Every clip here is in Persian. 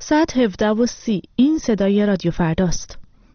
917 این صدای رادیو فرداست.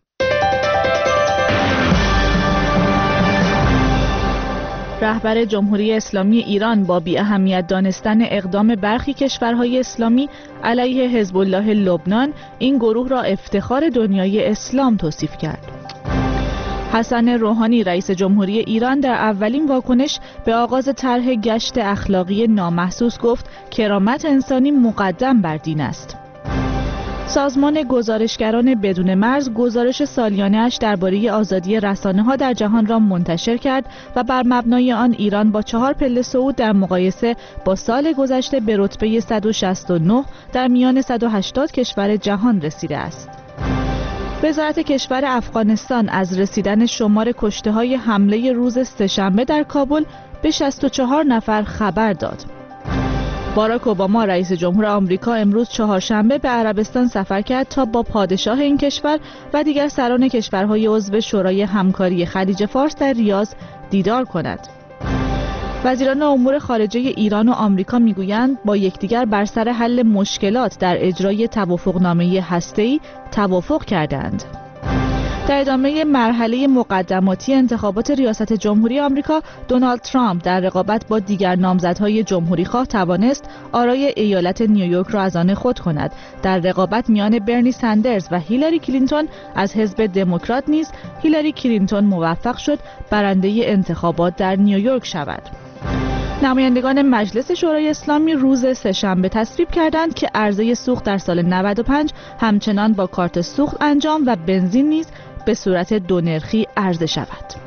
رهبر جمهوری اسلامی ایران با بی اهمیت دانستن اقدام برخی کشورهای اسلامی علیه حزب الله لبنان این گروه را افتخار دنیای اسلام توصیف کرد. حسن روحانی رئیس جمهوری ایران در اولین واکنش به آغاز طرح گشت اخلاقی نامحسوس گفت کرامت انسانی مقدم بر دین است. سازمان گزارشگران بدون مرز گزارش سالیانه‌اش درباره آزادی رسانه‌ها در جهان را منتشر کرد و بر مبنای آن ایران با 4 پله صعود در مقایسه با سال گذشته به رتبه 169 در میان 180 کشور جهان رسیده است. وزارت کشور افغانستان از رسیدن شمار کشته‌های حمله روز سه‌شنبه در کابل به 64 نفر خبر داد. باراک اوباما رئیس جمهور آمریکا امروز چهارشنبه به عربستان سفر کرد تا با پادشاه این کشور و دیگر سران کشورهای عضو شورای همکاری خلیج فارس در ریاض دیدار کند. وزیران امور خارجه ایران و آمریکا میگویند با یکدیگر بر سر حل مشکلات در اجرای توافقنامه هسته‌ای توافق کردند. در ادامه مرحله مقدماتی انتخابات ریاست جمهوری آمریکا، دونالد ترامپ در رقابت با دیگر نامزدهای جمهوریخواه توانست آرای ایالت نیویورک را از آن خود کند. در رقابت میان برنی سندرز و هیلاری کلینتون از حزب دموکرات نیز هیلاری کلینتون موفق شد برنده انتخابات در نیویورک شود. نمایندگان مجلس شورای اسلامی روز سه‌شنبه تصویب کردند که عرضه سوخت در سال 95 همچنان با کارت سوخت انجام و بنزین نیز به صورت 2 نرخی عرضه شود.